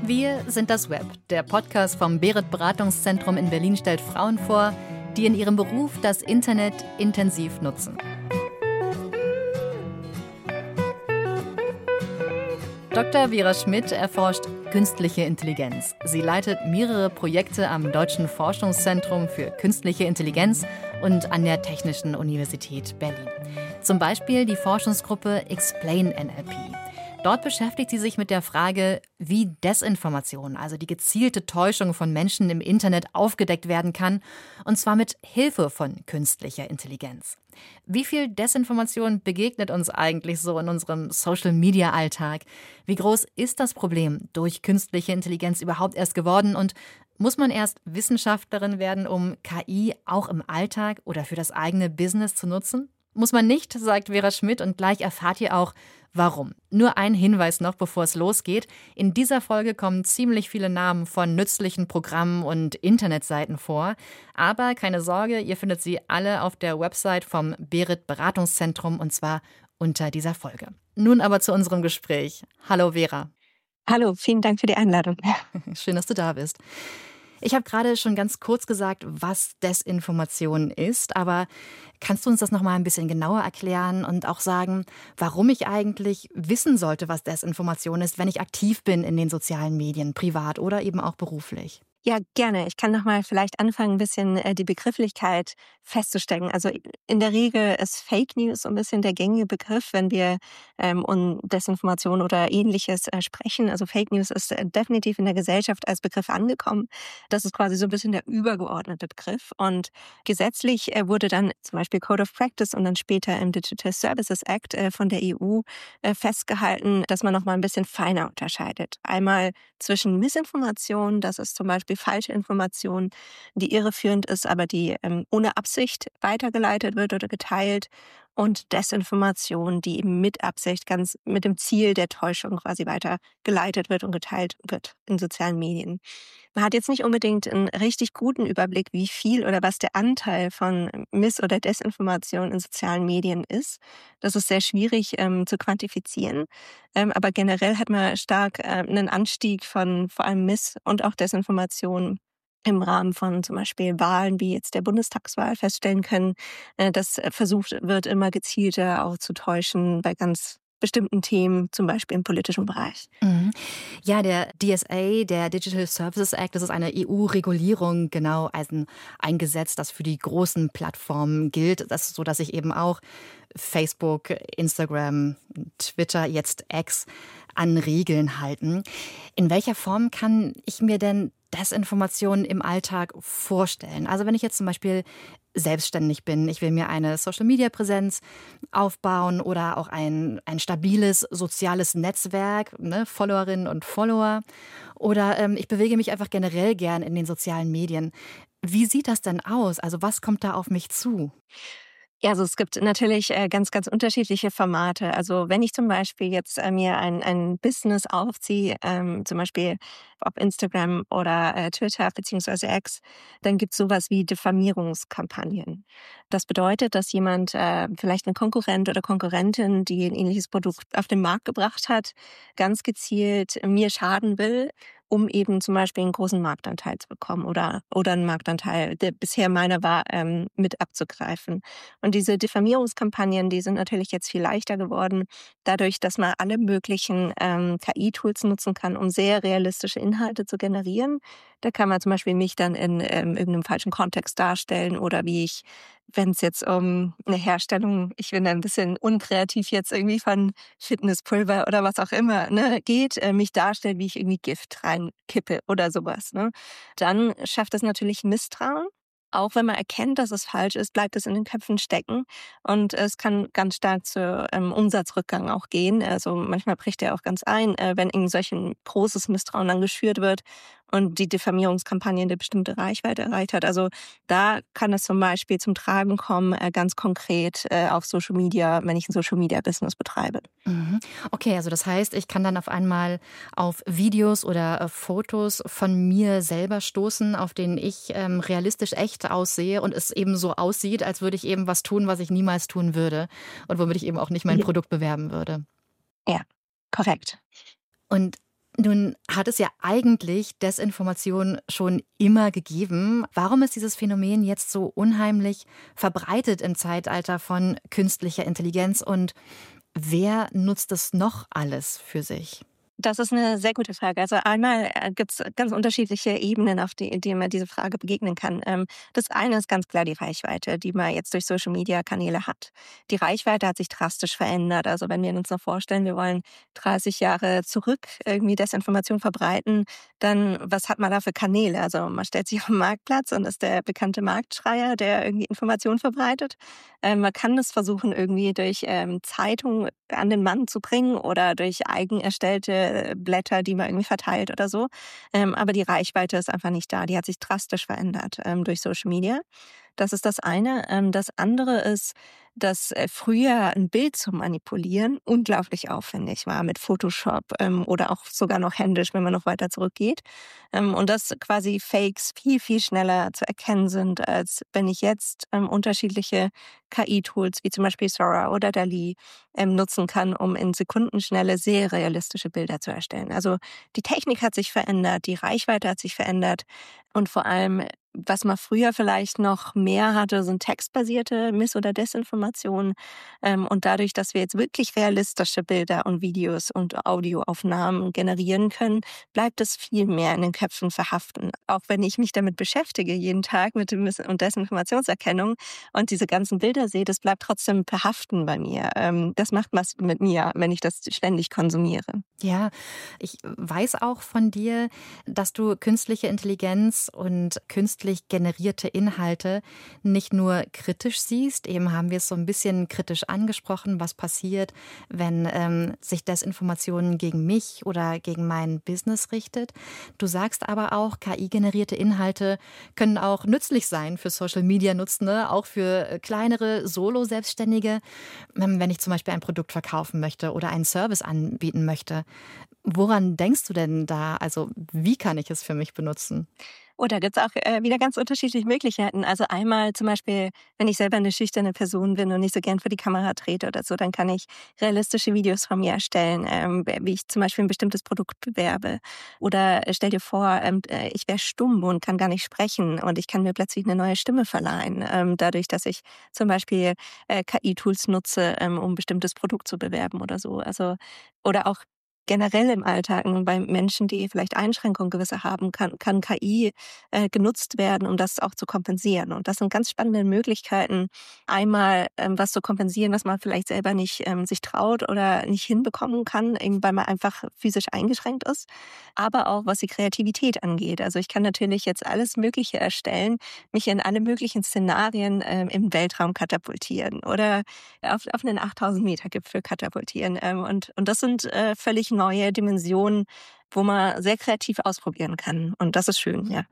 Wir sind das Web. Der Podcast vom Beret Beratungszentrum in Berlin stellt Frauen vor, die in ihrem Beruf das Internet intensiv nutzen. Dr. Vera Schmidt erforscht künstliche Intelligenz. Sie leitet mehrere Projekte am Deutschen Forschungszentrum für künstliche Intelligenz und an der Technischen Universität Berlin. Zum Beispiel die Forschungsgruppe Explain NLP. Dort beschäftigt sie sich mit der Frage, wie Desinformation, also die gezielte Täuschung von Menschen im Internet, aufgedeckt werden kann, und zwar mit Hilfe von künstlicher Intelligenz. Wie viel Desinformation begegnet uns eigentlich so in unserem Social-Media-Alltag? Wie groß ist das Problem durch künstliche Intelligenz überhaupt erst geworden? Und muss man erst Wissenschaftlerin werden, um KI auch im Alltag oder für das eigene Business zu nutzen? Muss man nicht, sagt Vera Schmidt, und gleich erfahrt ihr auch, warum. Nur ein Hinweis noch, bevor es losgeht. In dieser Folge kommen ziemlich viele Namen von nützlichen Programmen und Internetseiten vor. Aber keine Sorge, ihr findet sie alle auf der Website vom Beret Beratungszentrum, und zwar unter dieser Folge. Nun aber zu unserem Gespräch. Hallo Vera. Hallo, vielen Dank für die Einladung. Schön, dass du da bist. Ich habe gerade schon ganz kurz gesagt, was Desinformation ist, aber kannst du uns das noch mal ein bisschen genauer erklären und auch sagen, warum ich eigentlich wissen sollte, was Desinformation ist, wenn ich aktiv bin in den sozialen Medien, privat oder eben auch beruflich? Ja, gerne. Ich kann noch mal vielleicht anfangen, ein bisschen die Begrifflichkeit festzustellen. Also in der Regel ist Fake News so ein bisschen der gängige Begriff, wenn wir um Desinformation oder Ähnliches sprechen. Also Fake News ist definitiv in der Gesellschaft als Begriff angekommen. Das ist quasi so ein bisschen der übergeordnete Begriff. Und gesetzlich wurde dann zum Beispiel Code of Practice und dann später im Digital Services Act von der EU festgehalten, dass man noch mal ein bisschen feiner unterscheidet. Einmal zwischen Missinformation, das ist zum Beispiel falsche Information, die irreführend ist, aber die ohne Absicht weitergeleitet wird oder geteilt, und Desinformation, die eben mit Absicht, ganz mit dem Ziel der Täuschung quasi weitergeleitet wird und geteilt wird in sozialen Medien. Man hat jetzt nicht unbedingt einen richtig guten Überblick, wie viel oder was der Anteil von Miss- oder Desinformation in sozialen Medien ist. Das ist sehr schwierig zu quantifizieren. Aber generell hat man stark einen Anstieg von vor allem Miss- und auch Desinformation im Rahmen von zum Beispiel Wahlen wie jetzt der Bundestagswahl feststellen können, dass versucht wird, immer gezielter auch zu täuschen bei ganz bestimmten Themen, zum Beispiel im politischen Bereich. Mhm. Ja, der DSA, der Digital Services Act, das ist eine EU-Regulierung, genau, ein Gesetz, das für die großen Plattformen gilt. Das ist so, dass sich eben auch Facebook, Instagram, Twitter, jetzt X an Regeln halten. In welcher Form kann ich mir denn Desinformation im Alltag vorstellen? Also wenn ich jetzt zum Beispiel selbstständig bin, ich will mir eine Social-Media-Präsenz aufbauen oder auch ein stabiles soziales Netzwerk, ne, Followerinnen und Follower, oder ich bewege mich einfach generell gern in den sozialen Medien. Wie sieht das denn aus? Also was kommt da auf mich zu? Ja, also es gibt natürlich ganz, ganz unterschiedliche Formate. Also wenn ich zum Beispiel jetzt mir ein Business aufziehe, zum Beispiel auf Instagram oder Twitter beziehungsweise X, dann gibt es sowas wie Diffamierungskampagnen. Das bedeutet, dass jemand, vielleicht ein Konkurrent oder Konkurrentin, die ein ähnliches Produkt auf den Markt gebracht hat, ganz gezielt mir schaden will, um eben zum Beispiel einen großen Marktanteil zu bekommen oder einen Marktanteil, der bisher meiner war, mit abzugreifen. Und diese Diffamierungskampagnen, die sind natürlich jetzt viel leichter geworden, dadurch, dass man alle möglichen KI-Tools nutzen kann, um sehr realistische Inhalte zu generieren. Da kann man zum Beispiel mich dann in irgendeinem falschen Kontext darstellen oder wie ich, wenn es jetzt um eine Herstellung, ich bin ein bisschen unkreativ jetzt irgendwie von Fitnesspulver oder was auch immer, ne, geht, mich darstellen, wie ich irgendwie Gift reinkippe oder sowas. Ne. Dann schafft es natürlich Misstrauen. Auch wenn man erkennt, dass es falsch ist, bleibt es in den Köpfen stecken und es kann ganz stark zu Umsatzrückgang auch gehen. Also manchmal bricht er auch ganz ein, wenn irgend solch großes Misstrauen dann geschürt wird und die Diffamierungskampagne eine bestimmte Reichweite erreicht hat. Also da kann es zum Beispiel zum Tragen kommen, ganz konkret auf Social Media, wenn ich ein Social Media Business betreibe. Mhm. Okay, also das heißt, ich kann dann auf einmal auf Videos oder Fotos von mir selber stoßen, auf denen ich realistisch echt aussehe und es eben so aussieht, als würde ich eben was tun, was ich niemals tun würde und womit ich eben auch nicht mein Produkt bewerben würde. Ja, korrekt. Und Nun hat es ja eigentlich Desinformation schon immer gegeben. Warum ist dieses Phänomen jetzt so unheimlich verbreitet im Zeitalter von künstlicher Intelligenz und wer nutzt es noch alles für sich? Das ist eine sehr gute Frage. Also einmal gibt es ganz unterschiedliche Ebenen, auf denen man diese Frage begegnen kann. Das eine ist ganz klar die Reichweite, die man jetzt durch Social-Media-Kanäle hat. Die Reichweite hat sich drastisch verändert. Also wenn wir uns noch vorstellen, wir wollen 30 Jahre zurück irgendwie Desinformation verbreiten, dann was hat man da für Kanäle? Also man stellt sich auf den Marktplatz und ist der bekannte Marktschreier, der irgendwie Information verbreitet. Man kann das versuchen, irgendwie durch Zeitungen an den Mann zu bringen oder durch eigen erstellte Blätter, die man irgendwie verteilt oder so. Aber die Reichweite ist einfach nicht da. Die hat sich drastisch verändert durch Social Media. Das ist das eine. Das andere ist, dass früher ein Bild zu manipulieren unglaublich aufwendig war mit Photoshop oder auch sogar noch händisch, wenn man noch weiter zurückgeht. Und dass quasi Fakes viel, viel schneller zu erkennen sind, als wenn ich jetzt unterschiedliche KI-Tools wie zum Beispiel Sora oder DALL-E nutzen kann, um in Sekundenschnelle sehr realistische Bilder zu erstellen. Also die Technik hat sich verändert, die Reichweite hat sich verändert und vor allem was man früher vielleicht noch mehr hatte, sind textbasierte Miss- oder Desinformationen. Und dadurch, dass wir jetzt wirklich realistische Bilder und Videos und Audioaufnahmen generieren können, bleibt es viel mehr in den Köpfen verhaften. Auch wenn ich mich damit beschäftige, jeden Tag mit Miss- und Desinformationserkennung und diese ganzen Bilder sehe, das bleibt trotzdem verhaften bei mir. Das macht was mit mir, wenn ich das ständig konsumiere. Ja, ich weiß auch von dir, dass du künstliche Intelligenz und künstlich generierte Inhalte nicht nur kritisch siehst, eben haben wir es so ein bisschen kritisch angesprochen, was passiert, wenn sich Desinformationen gegen mich oder gegen mein Business richtet. Du sagst aber auch, KI-generierte Inhalte können auch nützlich sein für Social-Media-Nutzende, auch für kleinere Solo-Selbstständige, wenn ich zum Beispiel ein Produkt verkaufen möchte oder einen Service anbieten möchte. Woran denkst du denn da? Also, wie kann ich es für mich benutzen? Oh, da gibt's auch wieder ganz unterschiedliche Möglichkeiten. Also einmal zum Beispiel, wenn ich selber eine schüchterne Person bin und nicht so gern vor die Kamera trete oder so, dann kann ich realistische Videos von mir erstellen, wie ich zum Beispiel ein bestimmtes Produkt bewerbe. Oder stell dir vor, ich wäre stumm und kann gar nicht sprechen und ich kann mir plötzlich eine neue Stimme verleihen, dadurch, dass ich zum Beispiel KI-Tools nutze, um ein bestimmtes Produkt zu bewerben oder so. Also oder auch generell im Alltag, bei Menschen, die vielleicht Einschränkungen gewisse haben, kann KI genutzt werden, um das auch zu kompensieren. Und das sind ganz spannende Möglichkeiten, einmal was zu kompensieren, was man vielleicht selber nicht sich traut oder nicht hinbekommen kann, eben weil man einfach physisch eingeschränkt ist, aber auch was die Kreativität angeht. Also ich kann natürlich jetzt alles Mögliche erstellen, mich in alle möglichen Szenarien im Weltraum katapultieren oder auf einen 8000 Meter Gipfel katapultieren. Und das sind völlig neue Dimensionen, wo man sehr kreativ ausprobieren kann. Und das ist schön, ja.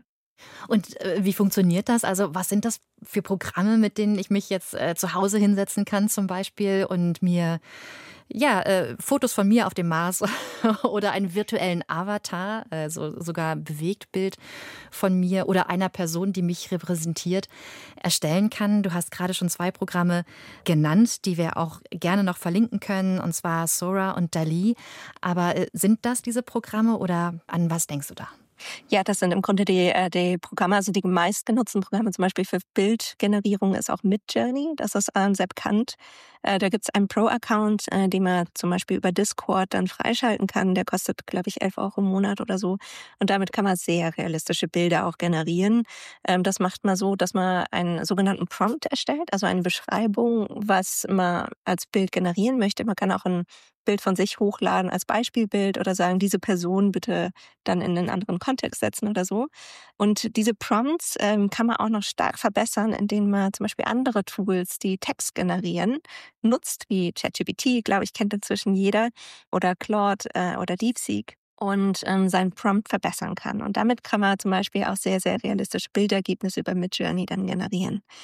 Und wie funktioniert das? Also, was sind das für Programme, mit denen ich mich jetzt zu Hause hinsetzen kann zum Beispiel und mir ja, Fotos von mir auf dem Mars oder einen virtuellen Avatar, also sogar Bewegtbild von mir oder einer Person, die mich repräsentiert, erstellen kann. Du hast gerade schon 2 Programme genannt, die wir auch gerne noch verlinken können, und zwar Sora und DALL-E. Aber sind das diese Programme oder an was denkst du da? Ja, das sind im Grunde die Programme, also die meistgenutzten Programme, zum Beispiel für Bildgenerierung ist auch Midjourney, das ist sehr bekannt. Da gibt's einen Pro-Account, den man zum Beispiel über Discord dann freischalten kann. Der kostet, glaube ich, 11 € im Monat oder so. Und damit kann man sehr realistische Bilder auch generieren. Das macht man so, dass man einen sogenannten Prompt erstellt, also eine Beschreibung, was man als Bild generieren möchte. Man kann auch ein Bild von sich hochladen als Beispielbild oder sagen, diese Person bitte dann in einen anderen Kontext setzen oder so. Und diese Prompts kann man auch noch stark verbessern, indem man zum Beispiel andere Tools, die Text generieren, nutzt, wie ChatGPT, glaube ich, kennt inzwischen jeder, oder Claude oder DeepSeek und seinen Prompt verbessern kann. Und damit kann man zum Beispiel auch sehr, sehr realistische Bildergebnisse über Midjourney dann generieren.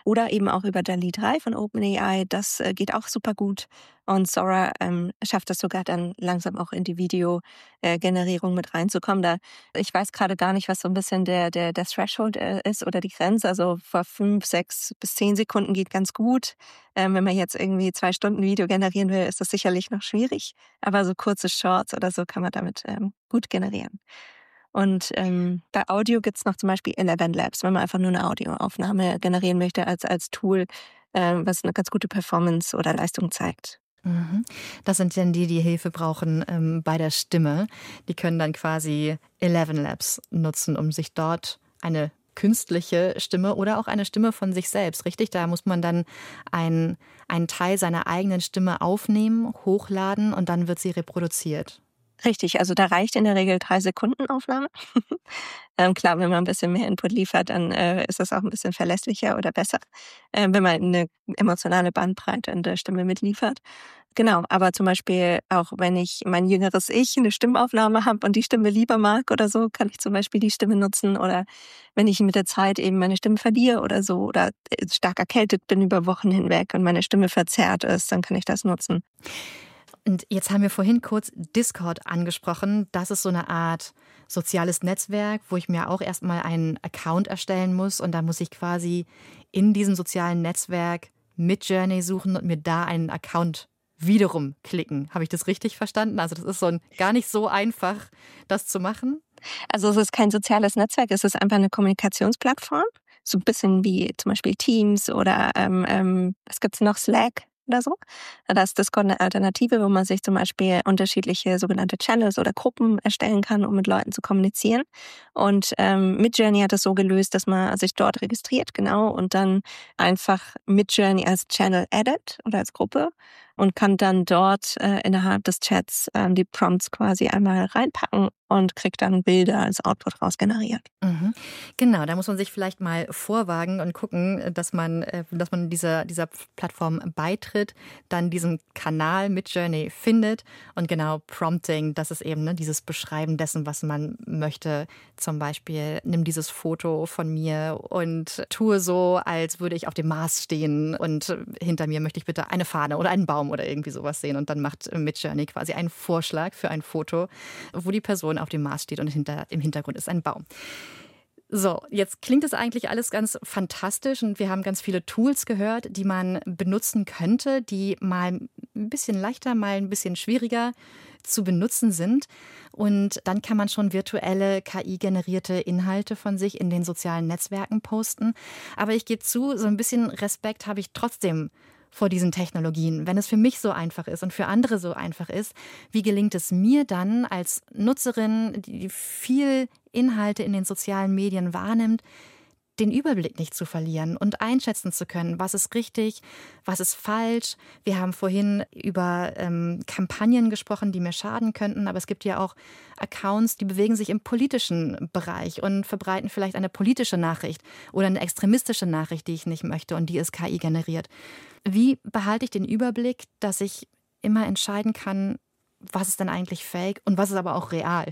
oder eben auch über DALL-E 3 von OpenAI. Das geht auch super gut. Und Sora schafft es sogar dann langsam auch in die Videogenerierung mit reinzukommen. Ich weiß gerade gar nicht, was so ein bisschen der Threshold ist oder die Grenze. Also vor 5, 6 bis 10 Sekunden geht ganz gut. Wenn man jetzt irgendwie 2 Stunden Video generieren will, ist das sicherlich noch schwierig. Aber so kurze Shorts oder so kann man damit gut generieren. Und bei Audio gibt's noch zum Beispiel ElevenLabs, wenn man einfach nur eine Audioaufnahme generieren möchte als Tool, was eine ganz gute Performance oder Leistung zeigt. Mhm. Das sind dann die Hilfe brauchen bei der Stimme. Die können dann quasi ElevenLabs nutzen, um sich dort eine künstliche Stimme oder auch eine Stimme von sich selbst, richtig? Da muss man dann einen Teil seiner eigenen Stimme aufnehmen, hochladen und dann wird sie reproduziert. Richtig, also da reicht in der Regel 3 Sekunden Aufnahme. Klar, wenn man ein bisschen mehr Input liefert, dann ist das auch ein bisschen verlässlicher oder besser, wenn man eine emotionale Bandbreite in der Stimme mitliefert. Genau, aber zum Beispiel auch wenn ich mein jüngeres Ich eine Stimmaufnahme habe und die Stimme lieber mag oder so, kann ich zum Beispiel die Stimme nutzen. Oder wenn ich mit der Zeit eben meine Stimme verliere oder so oder stark erkältet bin über Wochen hinweg und meine Stimme verzerrt ist, dann kann ich das nutzen. Und jetzt haben wir vorhin kurz Discord angesprochen. Das ist so eine Art soziales Netzwerk, wo ich mir auch erstmal einen Account erstellen muss. Und da muss ich quasi in diesem sozialen Netzwerk Midjourney suchen und mir da einen Account wiederum klicken. Habe ich das richtig verstanden? Also das ist gar nicht so einfach, das zu machen. Also es ist kein soziales Netzwerk, es ist einfach eine Kommunikationsplattform. So ein bisschen wie zum Beispiel Teams oder was gibt's noch, Slack oder so. Da ist Discord eine Alternative, wo man sich zum Beispiel unterschiedliche sogenannte Channels oder Gruppen erstellen kann, um mit Leuten zu kommunizieren. Und Midjourney hat es so gelöst, dass man sich dort registriert, genau, und dann einfach Midjourney als Channel addet oder als Gruppe und kann dann dort innerhalb des Chats die Prompts quasi einmal reinpacken und kriegt dann Bilder als Output raus generiert. Mhm. Genau, da muss man sich vielleicht mal vorwagen und gucken, dass man dieser Plattform beitritt, dann diesen Kanal Midjourney findet und genau Prompting, das ist eben dieses Beschreiben dessen, was man möchte. Zum Beispiel, nimm dieses Foto von mir und tue so, als würde ich auf dem Mars stehen und hinter mir möchte ich bitte eine Fahne oder einen Baum oder irgendwie sowas sehen und dann macht Midjourney quasi einen Vorschlag für ein Foto, wo die Person auf dem Mars steht und im Hintergrund ist ein Baum. So, jetzt klingt es eigentlich alles ganz fantastisch und wir haben ganz viele Tools gehört, die man benutzen könnte, die mal ein bisschen leichter, mal ein bisschen schwieriger zu benutzen sind. Und dann kann man schon virtuelle KI-generierte Inhalte von sich in den sozialen Netzwerken posten. Aber ich gebe zu, so ein bisschen Respekt habe ich trotzdem vor diesen Technologien. Wenn es für mich so einfach ist und für andere so einfach ist, wie gelingt es mir dann als Nutzerin, die viel Inhalte in den sozialen Medien wahrnimmt, den Überblick nicht zu verlieren und einschätzen zu können, was ist richtig, was ist falsch. Wir haben vorhin über Kampagnen gesprochen, die mir schaden könnten, aber es gibt ja auch Accounts, die bewegen sich im politischen Bereich und verbreiten vielleicht eine politische Nachricht oder eine extremistische Nachricht, die ich nicht möchte und die ist KI generiert. Wie behalte ich den Überblick, dass ich immer entscheiden kann, was ist denn eigentlich fake und was ist aber auch real?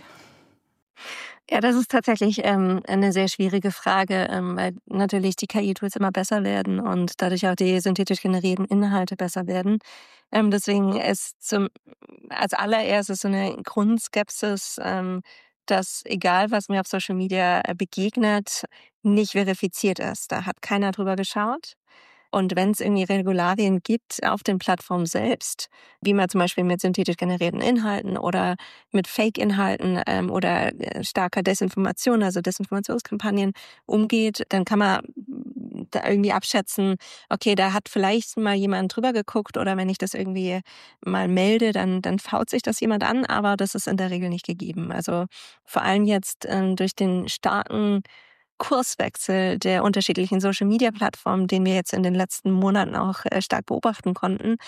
Ja, das ist tatsächlich eine sehr schwierige Frage, weil natürlich die KI-Tools immer besser werden und dadurch auch die synthetisch generierten Inhalte besser werden. Deswegen ist als allererstes so eine Grundskepsis, dass egal, was mir auf Social Media begegnet, nicht verifiziert ist. Da hat keiner drüber geschaut. Und wenn es irgendwie Regularien gibt auf den Plattformen selbst, wie man zum Beispiel mit synthetisch generierten Inhalten oder mit Fake-Inhalten oder starker Desinformation, also Desinformationskampagnen umgeht, dann kann man da irgendwie abschätzen, okay, da hat vielleicht mal jemand drüber geguckt oder wenn ich das irgendwie mal melde, dann schaut sich das jemand an, aber das ist in der Regel nicht gegeben. Also vor allem jetzt durch den starken Kurswechsel der unterschiedlichen Social-Media-Plattformen, den wir jetzt in den letzten Monaten auch stark beobachten konnten,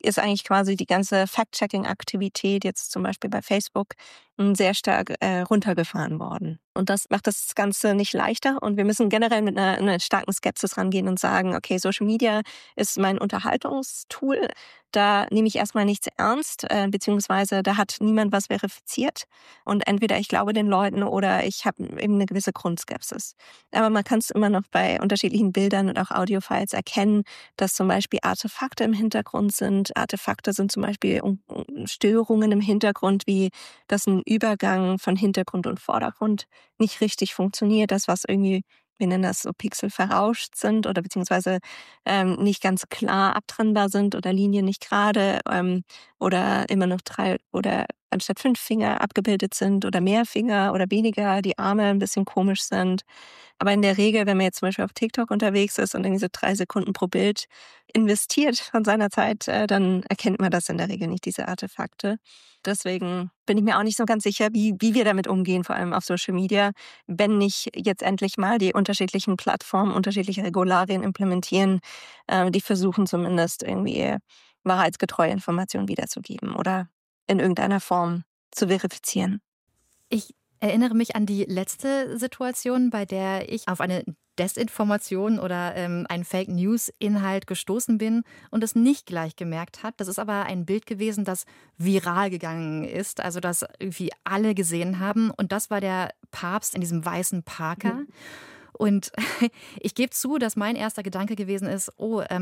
ist eigentlich quasi die ganze Fact-Checking-Aktivität jetzt zum Beispiel bei Facebook sehr stark runtergefahren worden. Und das macht das Ganze nicht leichter. Und wir müssen generell mit einer starken Skepsis rangehen und sagen, okay, Social Media ist mein Unterhaltungstool. Da nehme ich erstmal nichts ernst, beziehungsweise da hat niemand was verifiziert. Und entweder ich glaube den Leuten oder ich habe eben eine gewisse Grundskepsis. Aber man kann es immer noch bei unterschiedlichen Bildern und auch Audiofiles erkennen, dass zum Beispiel Artefakte im Hintergrund sind. Artefakte sind zum Beispiel Störungen im Hintergrund, wie dass ein Übergang von Hintergrund und Vordergrund nicht richtig funktioniert. Das, was irgendwie, wir nennen das so Pixel verrauscht sind oder beziehungsweise nicht ganz klar abtrennbar sind oder Linien nicht gerade oder immer noch 3 oder anstatt 5 Finger abgebildet sind oder mehr Finger oder weniger, die Arme ein bisschen komisch sind. Aber in der Regel, wenn man jetzt zum Beispiel auf TikTok unterwegs ist und irgendwie so 3 Sekunden pro Bild investiert von seiner Zeit, dann erkennt man das in der Regel nicht, diese Artefakte. Deswegen bin ich mir auch nicht so ganz sicher, wie wir damit umgehen, vor allem auf Social Media, wenn nicht jetzt endlich mal die unterschiedlichen Plattformen unterschiedliche Regularien implementieren, die versuchen zumindest irgendwie wahrheitsgetreue Informationen wiederzugeben oder in irgendeiner Form zu verifizieren. Ich erinnere mich an die letzte Situation, bei der ich auf eine Desinformation oder einen Fake-News-Inhalt gestoßen bin und es nicht gleich gemerkt habe. Das ist aber ein Bild gewesen, das viral gegangen ist, also das irgendwie alle gesehen haben. Und das war der Papst in diesem weißen Parker. Mhm. Und ich gebe zu, dass mein erster Gedanke gewesen ist,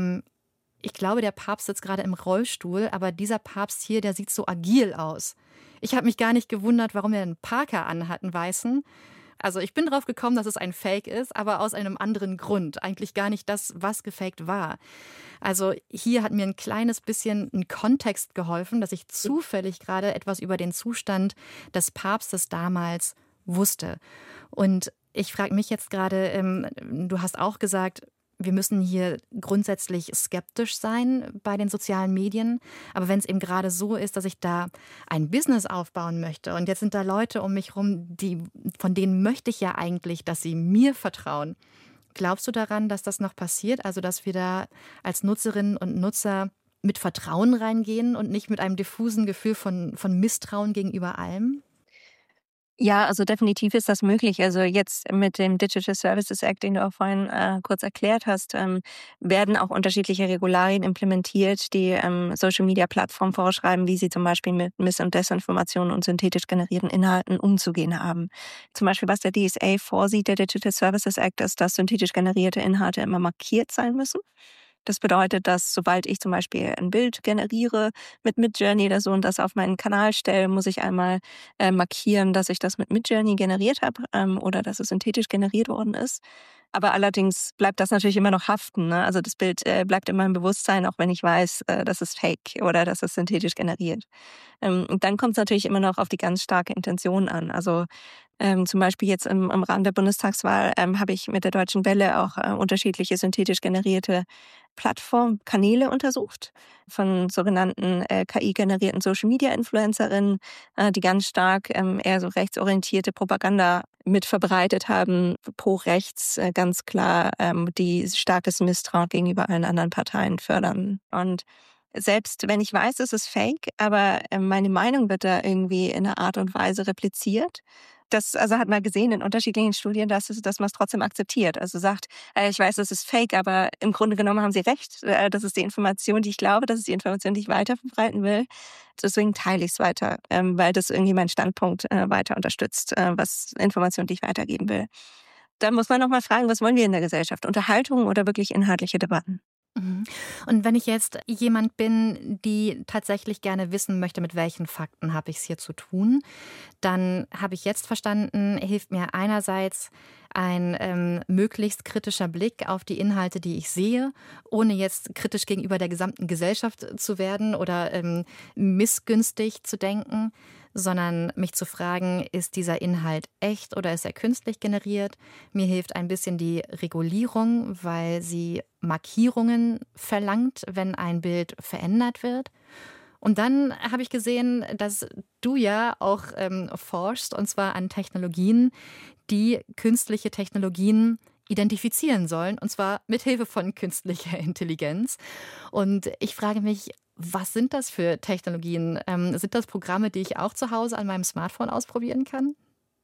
ich glaube, der Papst sitzt gerade im Rollstuhl, aber dieser Papst hier, der sieht so agil aus. Ich habe mich gar nicht gewundert, warum er einen Parker anhat, einen weißen. Also ich bin drauf gekommen, dass es ein Fake ist, aber aus einem anderen Grund. Eigentlich gar nicht das, was gefaked war. Also hier hat mir ein kleines bisschen ein Kontext geholfen, dass ich zufällig gerade etwas über den Zustand des Papstes damals wusste. Und ich frage mich jetzt gerade, du hast auch gesagt, wir müssen hier grundsätzlich skeptisch sein bei den sozialen Medien. Aber wenn es eben gerade so ist, dass ich da ein Business aufbauen möchte und jetzt sind da Leute um mich rum, von denen möchte ich ja eigentlich, dass sie mir vertrauen. Glaubst du daran, dass das noch passiert? Also, dass wir da als Nutzerinnen und Nutzer mit Vertrauen reingehen und nicht mit einem diffusen Gefühl von Misstrauen gegenüber allem? Ja, also definitiv ist das möglich. Also jetzt mit dem Digital Services Act, den du auch vorhin kurz erklärt hast, werden auch unterschiedliche Regularien implementiert, die Social-Media-Plattformen vorschreiben, wie sie zum Beispiel mit Miss- und Desinformationen und synthetisch generierten Inhalten umzugehen haben. Zum Beispiel, was der DSA vorsieht, der Digital Services Act, ist, dass synthetisch generierte Inhalte immer markiert sein müssen. Das bedeutet, dass sobald ich zum Beispiel ein Bild generiere mit Midjourney oder so und das auf meinen Kanal stelle, muss ich einmal markieren, dass ich das mit Midjourney generiert habe oder dass es synthetisch generiert worden ist. Aber allerdings bleibt das natürlich immer noch haften. Ne? Also das Bild bleibt in meinem Bewusstsein, auch wenn ich weiß, dass es fake oder dass es synthetisch generiert. Und dann kommt es natürlich immer noch auf die ganz starke Intention an. Also zum Beispiel jetzt im Rahmen der Bundestagswahl habe ich mit der Deutschen Welle auch unterschiedliche synthetisch generierte Plattformkanäle untersucht von sogenannten KI-generierten Social-Media-Influencerinnen, die ganz stark eher so rechtsorientierte Propaganda mit verbreitet haben, pro rechts ganz klar, die starkes Misstrauen gegenüber allen anderen Parteien fördern. Und selbst wenn ich weiß, es ist fake, aber meine Meinung wird da irgendwie in einer Art und Weise repliziert. Das also hat man gesehen in unterschiedlichen Studien, dass man es trotzdem akzeptiert. Also sagt, ich weiß, das ist fake, aber im Grunde genommen haben sie recht. Das ist die Information, die ich glaube, das ist die Information, die ich weiter verbreiten will. Deswegen teile ich es weiter, weil das irgendwie meinen Standpunkt weiter unterstützt, was Information, die ich weitergeben will. Da muss man noch mal fragen, was wollen wir in der Gesellschaft? Unterhaltung oder wirklich inhaltliche Debatten? Mhm. Und wenn ich jetzt jemand bin, die tatsächlich gerne wissen möchte, mit welchen Fakten habe ich es hier zu tun, dann habe ich jetzt verstanden, hilft mir einerseits ein möglichst kritischer Blick auf die Inhalte, die ich sehe, ohne jetzt kritisch gegenüber der gesamten Gesellschaft zu werden oder missgünstig zu denken, sondern mich zu fragen, ist dieser Inhalt echt oder ist er künstlich generiert? Mir hilft ein bisschen die Regulierung, weil sie Markierungen verlangt, wenn ein Bild verändert wird. Und dann habe ich gesehen, dass du ja auch forschst, und zwar an Technologien, die künstliche Technologien identifizieren sollen, und zwar mit Hilfe von künstlicher Intelligenz. Und ich frage mich, Was sind das für Technologien? Sind das Programme, die ich auch zu Hause an meinem Smartphone ausprobieren kann?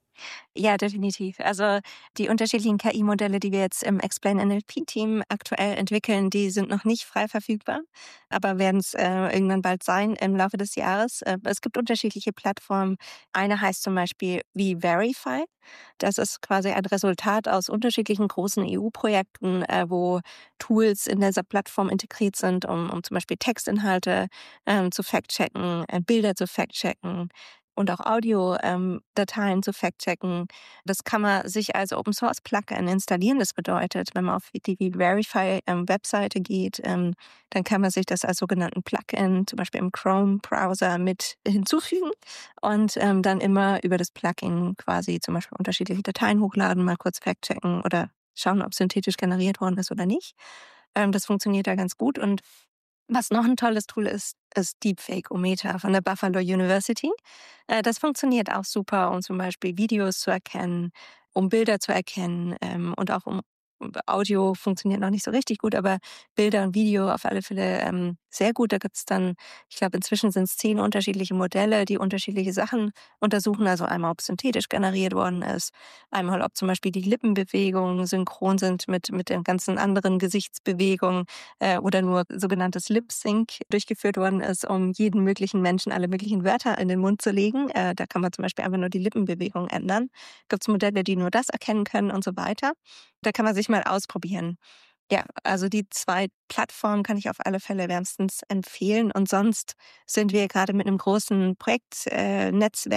Ja, definitiv. Also die unterschiedlichen KI-Modelle, die wir jetzt im Explain NLP-Team aktuell entwickeln, die sind noch nicht frei verfügbar, aber werden es irgendwann bald sein im Laufe des Jahres. Es gibt unterschiedliche Plattformen. Eine heißt zum Beispiel wie Verify. Das ist quasi ein Resultat aus unterschiedlichen großen EU-Projekten, wo Tools in dieser Plattform integriert sind, um zum Beispiel Textinhalte zu fact-checken, Bilder zu fact-checken und auch Audiodateien Dateien zu fact-checken. Das kann man sich als Open-Source-Plugin installieren. Das bedeutet, wenn man auf die Verify Webseite geht, dann kann man sich das als sogenannten Plugin, zum Beispiel im Chrome-Browser, mit hinzufügen und dann immer über das Plugin quasi zum Beispiel unterschiedliche Dateien hochladen, mal kurz fact-checken oder schauen, ob synthetisch generiert worden ist oder nicht. Das funktioniert da ganz gut. Und was noch ein tolles Tool ist Deepfake-O-Meter von der Buffalo University. Das funktioniert auch super, um zum Beispiel Videos zu erkennen, um Bilder zu erkennen, und auch um Audio funktioniert noch nicht so richtig gut, aber Bilder und Video auf alle Fälle sehr gut. Da gibt's dann, ich glaube, inzwischen sind es 10 unterschiedliche Modelle, die unterschiedliche Sachen untersuchen. Also einmal, ob synthetisch generiert worden ist, einmal, ob zum Beispiel die Lippenbewegungen synchron sind mit den ganzen anderen Gesichtsbewegungen, oder nur sogenanntes Lip Sync durchgeführt worden ist, um jeden möglichen Menschen alle möglichen Wörter in den Mund zu legen. Da kann man zum Beispiel einfach nur die Lippenbewegung ändern. Gibt es Modelle, die nur das erkennen können und so weiter. Da kann man sich mal ausprobieren. Ja, also die 2 Plattformen kann ich auf alle Fälle wärmstens empfehlen. Und sonst sind wir gerade mit einem großen Projektnetzwerk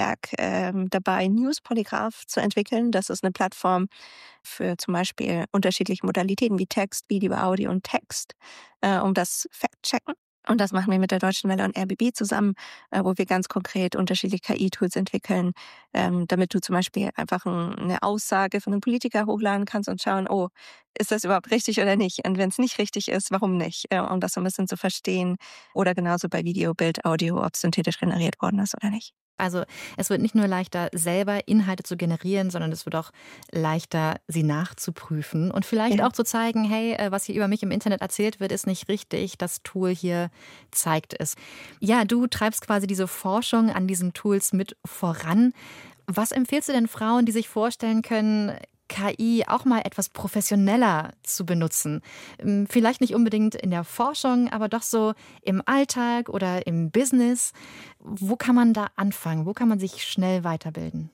dabei, News Polygraph zu entwickeln. Das ist eine Plattform für zum Beispiel unterschiedliche Modalitäten wie Text, Video, Audio und Text, um das Fact-Checken. Und das machen wir mit der Deutschen Welle und RBB zusammen, wo wir ganz konkret unterschiedliche KI-Tools entwickeln, damit du zum Beispiel einfach eine Aussage von einem Politiker hochladen kannst und schauen, oh, ist das überhaupt richtig oder nicht? Und wenn es nicht richtig ist, warum nicht? Um das so ein bisschen zu verstehen. Oder genauso bei Video, Bild, Audio, ob es synthetisch generiert worden ist oder nicht. Also es wird nicht nur leichter, selber Inhalte zu generieren, sondern es wird auch leichter, sie nachzuprüfen und vielleicht Ja. auch zu zeigen, hey, was hier über mich im Internet erzählt wird, ist nicht richtig. Das Tool hier zeigt es. Ja, du treibst quasi diese Forschung an diesen Tools mit voran. Was empfiehlst du denn Frauen, die sich vorstellen können, KI auch mal etwas professioneller zu benutzen? Vielleicht nicht unbedingt in der Forschung, aber doch so im Alltag oder im Business. Wo kann man da anfangen? Wo kann man sich schnell weiterbilden?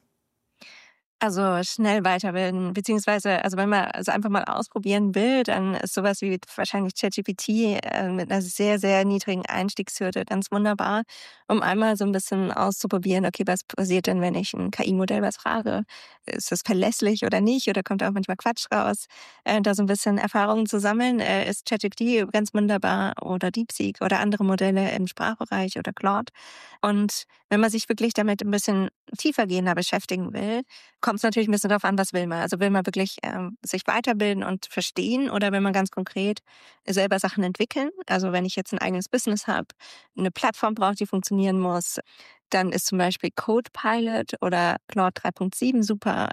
Also schnell weiterbilden, beziehungsweise, also wenn man also einfach mal ausprobieren will, dann ist sowas wie wahrscheinlich ChatGPT mit einer sehr, sehr niedrigen Einstiegshürde ganz wunderbar, um einmal so ein bisschen auszuprobieren, okay, was passiert denn, wenn ich ein KI-Modell was frage? Ist das verlässlich oder nicht? Oder kommt auch manchmal Quatsch raus? Da so ein bisschen Erfahrungen zu sammeln, ist ChatGPT ganz wunderbar oder DeepSeek oder andere Modelle im Sprachbereich oder Claude. Und wenn man sich wirklich damit ein bisschen tiefergehender beschäftigen will, kommt es natürlich ein bisschen darauf an, was will man. Also will man wirklich sich weiterbilden und verstehen oder will man ganz konkret selber Sachen entwickeln? Also wenn ich jetzt ein eigenes Business habe, eine Plattform brauche, die funktionieren muss, dann ist zum Beispiel Copilot oder Claude 3.7 super,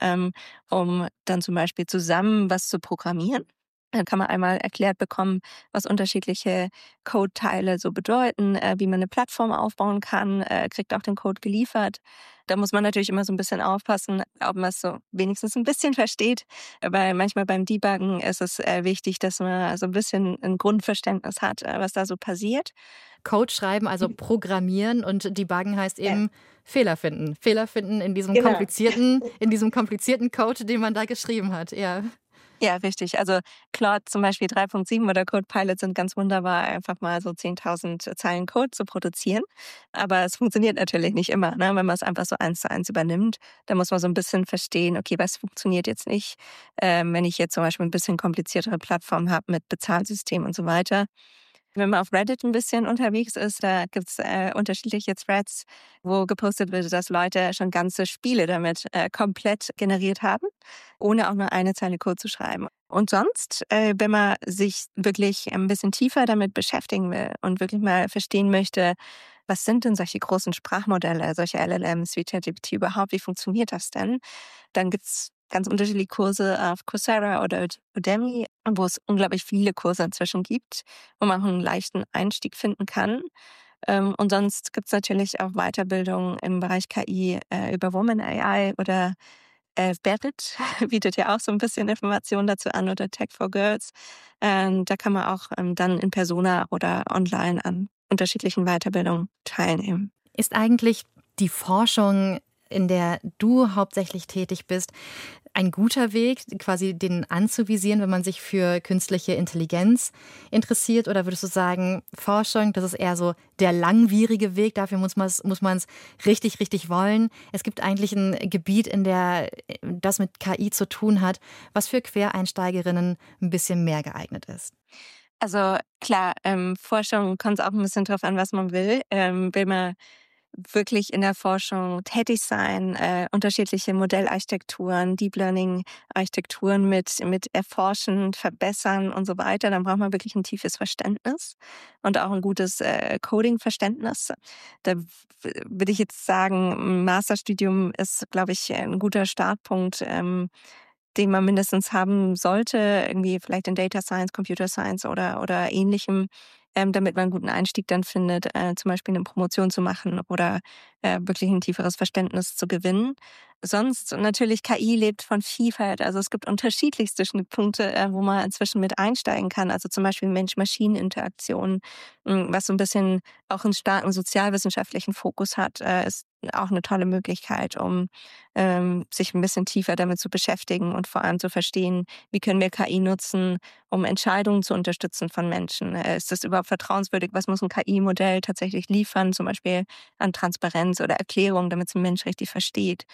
um dann zum Beispiel zusammen was zu programmieren. Dann kann man einmal erklärt bekommen, was unterschiedliche Code-Teile so bedeuten, wie man eine Plattform aufbauen kann, kriegt auch den Code geliefert. Da muss man natürlich immer so ein bisschen aufpassen, ob man es so wenigstens ein bisschen versteht, weil manchmal beim Debuggen ist es wichtig, dass man so ein bisschen ein Grundverständnis hat, was da so passiert. Code schreiben, also programmieren, und debuggen heißt Ja, eben Fehler finden. Fehler finden genau. in diesem komplizierten Code, den man da geschrieben hat. Ja. Ja, richtig. Also Claude zum Beispiel 3.7 oder Copilot sind ganz wunderbar, einfach mal so 10.000 Zeilen Code zu produzieren. Aber es funktioniert natürlich nicht immer, ne? Wenn man es einfach so 1:1 übernimmt. Da muss man so ein bisschen verstehen, okay, was funktioniert jetzt nicht, wenn ich jetzt zum Beispiel ein bisschen kompliziertere Plattform habe mit Bezahlsystem und so weiter. Wenn man auf Reddit ein bisschen unterwegs ist, da gibt's unterschiedliche Threads, wo gepostet wird, dass Leute schon ganze Spiele damit komplett generiert haben, ohne auch nur eine Zeile Code zu schreiben. Und sonst, wenn man sich wirklich ein bisschen tiefer damit beschäftigen will und wirklich mal verstehen möchte, was sind denn solche großen Sprachmodelle, solche LLMs wie ChatGPT überhaupt, wie funktioniert das denn? Dann gibt's ganz unterschiedliche Kurse auf Coursera oder Udemy, wo es unglaublich viele Kurse inzwischen gibt, wo man auch einen leichten Einstieg finden kann. Und sonst gibt es natürlich auch Weiterbildung im Bereich KI über Woman AI oder Berit bietet ja auch so ein bisschen Informationen dazu an oder Tech for Girls. Da kann man auch dann in Persona oder online an unterschiedlichen Weiterbildungen teilnehmen. Ist eigentlich die Forschung, in der du hauptsächlich tätig bist, ein guter Weg, quasi den anzuvisieren, wenn man sich für künstliche Intelligenz interessiert? Oder würdest du sagen, Forschung, das ist eher so der langwierige Weg, dafür muss man es richtig, richtig wollen? Es gibt eigentlich ein Gebiet, in der das mit KI zu tun hat, was für Quereinsteigerinnen ein bisschen mehr geeignet ist. Also klar, Forschung kommt auch ein bisschen drauf an, was man will. Will man wirklich in der Forschung tätig sein, unterschiedliche Modellarchitekturen, Deep Learning-Architekturen mit erforschen, verbessern und so weiter, dann braucht man wirklich ein tiefes Verständnis und auch ein gutes Coding-Verständnis. Da würde ich jetzt sagen, ein Masterstudium ist, glaube ich, ein guter Startpunkt, den man mindestens haben sollte, irgendwie vielleicht in Data Science, Computer Science oder Ähnlichem, damit man einen guten Einstieg dann findet, zum Beispiel eine Promotion zu machen oder wirklich ein tieferes Verständnis zu gewinnen. Sonst natürlich KI lebt von Vielfalt. Also es gibt unterschiedlichste Schnittpunkte, wo man inzwischen mit einsteigen kann. Also zum Beispiel Mensch-Maschinen-Interaktion, was so ein bisschen auch einen starken sozialwissenschaftlichen Fokus hat, ist auch eine tolle Möglichkeit, um sich ein bisschen tiefer damit zu beschäftigen und vor allem zu verstehen, wie können wir KI nutzen, um Entscheidungen zu unterstützen von Menschen. Ist das überhaupt vertrauenswürdig? Was muss ein KI-Modell tatsächlich liefern, zum Beispiel an Transparenz oder Erklärung, damit es ein Mensch richtig versteht?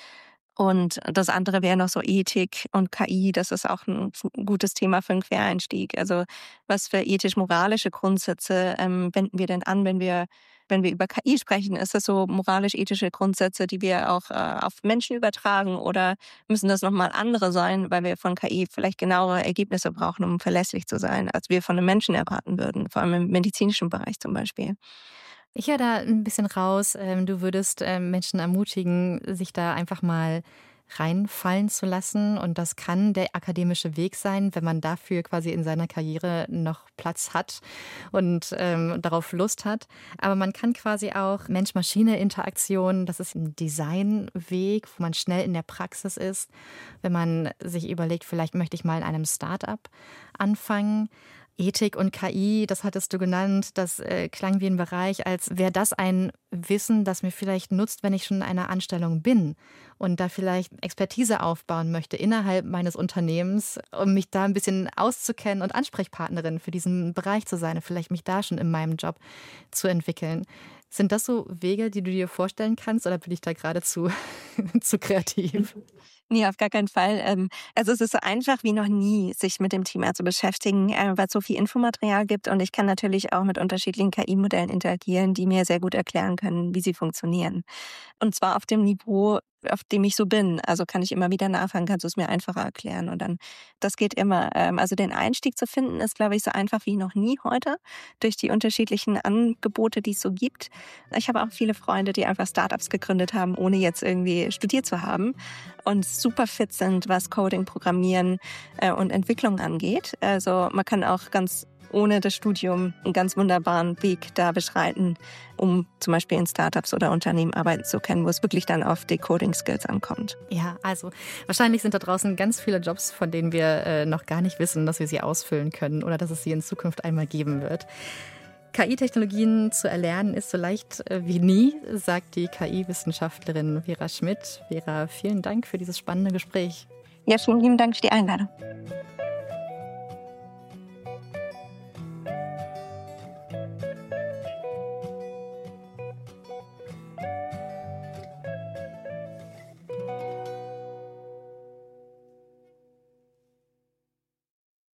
Und das andere wäre noch so Ethik und KI. Das ist auch ein gutes Thema für einen Quereinstieg. Also was für ethisch-moralische Grundsätze wenden wir denn an, wenn wir über KI sprechen? Ist das so moralisch-ethische Grundsätze, die wir auch auf Menschen übertragen? Oder müssen das nochmal andere sein, weil wir von KI vielleicht genauere Ergebnisse brauchen, um verlässlich zu sein, als wir von einem Menschen erwarten würden, vor allem im medizinischen Bereich zum Beispiel? Ich höre da ein bisschen raus, du würdest Menschen ermutigen, sich da einfach mal reinfallen zu lassen. Und das kann der akademische Weg sein, wenn man dafür quasi in seiner Karriere noch Platz hat und darauf Lust hat. Aber man kann quasi auch Mensch-Maschine-Interaktion, das ist ein Designweg, wo man schnell in der Praxis ist. Wenn man sich überlegt, vielleicht möchte ich mal in einem Start-up anfangen. Ethik und KI, das hattest du genannt, das klang wie ein Bereich, als wäre das ein Wissen, das mir vielleicht nutzt, wenn ich schon in einer Anstellung bin und da vielleicht Expertise aufbauen möchte innerhalb meines Unternehmens, um mich da ein bisschen auszukennen und Ansprechpartnerin für diesen Bereich zu sein und vielleicht mich da schon in meinem Job zu entwickeln. Sind das so Wege, die du dir vorstellen kannst, oder bin ich da gerade zu kreativ? Nee, auf gar keinen Fall. Also es ist so einfach wie noch nie, sich mit dem Thema zu beschäftigen, weil es so viel Infomaterial gibt. Und ich kann natürlich auch mit unterschiedlichen KI-Modellen interagieren, die mir sehr gut erklären können, wie sie funktionieren. Und zwar auf dem Niveau, auf dem ich so bin. Also kann ich immer wieder nachfragen, kannst du es mir einfacher erklären? Und dann, das geht immer. Also den Einstieg zu finden, ist, glaube ich, so einfach wie noch nie heute, durch die unterschiedlichen Angebote, die es so gibt. Ich habe auch viele Freunde, die einfach Startups gegründet haben, ohne jetzt irgendwie studiert zu haben und super fit sind, was Coding, Programmieren und Entwicklung angeht. Also man kann auch ganz ohne das Studium einen ganz wunderbaren Weg da beschreiten, um zum Beispiel in Startups oder Unternehmen arbeiten zu können, wo es wirklich dann auf die Coding-Skills ankommt. Ja, also wahrscheinlich sind da draußen ganz viele Jobs, von denen wir noch gar nicht wissen, dass wir sie ausfüllen können oder dass es sie in Zukunft einmal geben wird. KI-Technologien zu erlernen ist so leicht wie nie, sagt die KI-Wissenschaftlerin Vera Schmidt. Vera, vielen Dank für dieses spannende Gespräch. Ja, vielen lieben Dank für die Einladung.